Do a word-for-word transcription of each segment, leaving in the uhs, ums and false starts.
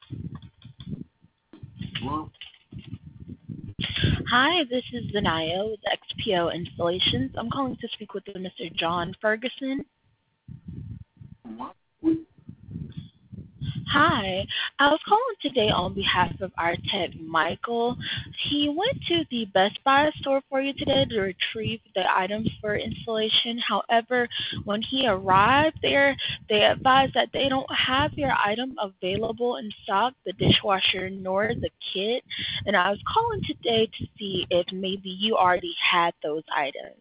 Well, Hi, this is Zanaya with X P O Installations. I'm calling to speak with Mister John Ferguson. what? We, Hi, I was calling today on behalf of our tech, Michael. He went to the Best Buy store for you today to retrieve the items for installation. However, when he arrived there, they advised that they don't have your item available in stock, the dishwasher nor the kit. And I was calling today to see if maybe you already had those items.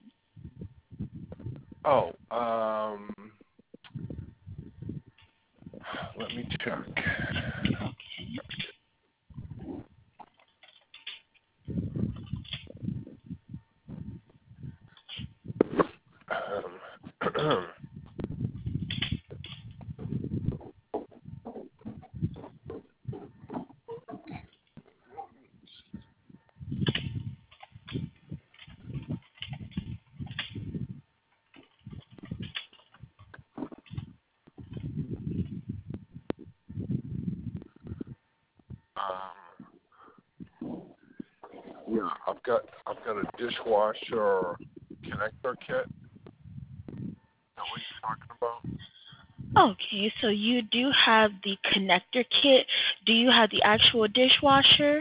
oh, um, let me check. Um, um, yeah, I've got I've got a dishwasher connector kit. Is that what you're talking about? Okay, so you do have the connector kit. Do you have the actual dishwasher?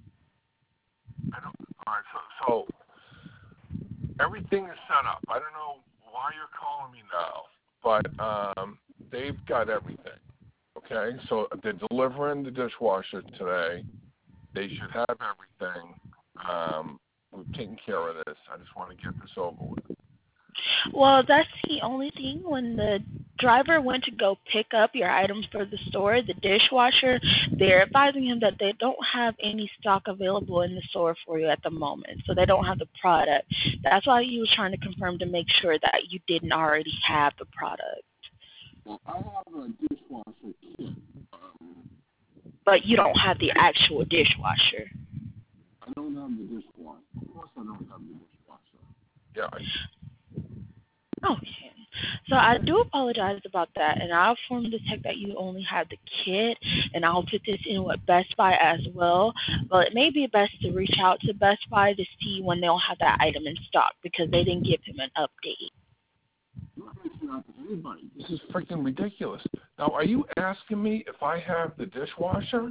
I don't. All right, so so everything is set up. I don't know why you're calling me now, but um, they've got everything. Okay, so they're delivering the dishwasher today. They should have everything. Um, we've taken care of this. I just want to get this over with. Well, that's the only thing. When the driver went to go pick up your items for the store, the dishwasher, they're advising him that they don't have any stock available in the store for you at the moment. So they don't have the product. That's why he was trying to confirm to make sure that you didn't already have the product. Well, I have a dishwasher kit. Um, But you don't have the actual dishwasher. I don't have the dishwasher. Of course, I don't have the dishwasher. Yeah. I, Okay. So I do apologize about that, and I'll inform the tech that you only have the kit, and I'll put this in with Best Buy as well. But it may be best to reach out to Best Buy to see when they'll have that item in stock because they didn't give him an update. I'm not reaching out to anybody. This is freaking ridiculous. Now, are you asking me if I have the dishwasher?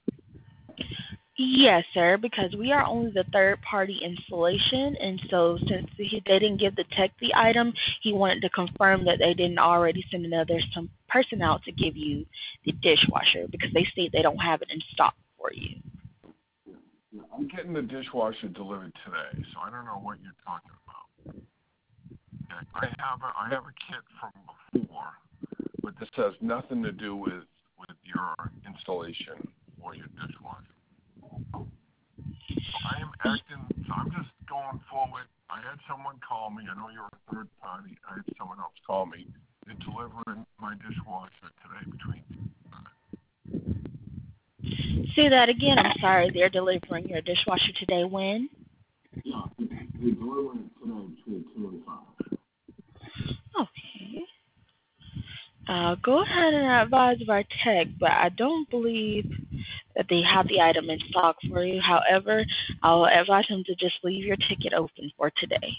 Yes, sir, because we are only the third party installation, and so since he, they didn't give the tech the item, he wanted to confirm that they didn't already send another some person out to give you the dishwasher because they state they don't have it in stock for you. Yeah, yeah. I'm getting the dishwasher delivered today, so I don't know what you're talking about. Okay. I have a I have a kit from before, but this has nothing to do with with your installation or your dishwasher. So I am acting. So I'm just going forward. I had someone call me. I know you're a third party. I had someone else call me. They're delivering my dishwasher today between. Say that again. I'm sorry. They're delivering your dishwasher today when? Yeah, they're delivering it today between two and five. Okay. Uh, go ahead and advise of our tech, but I don't believe that they have the item in stock for you. However, I'll advise them to just leave your ticket open for today.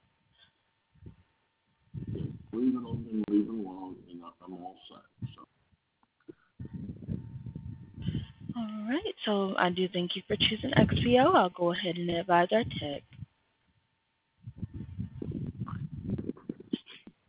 Yeah, leave it open, leave it alone, and I'm all set. So. All right. So I do thank you for choosing X P O. I'll go ahead and advise our tech.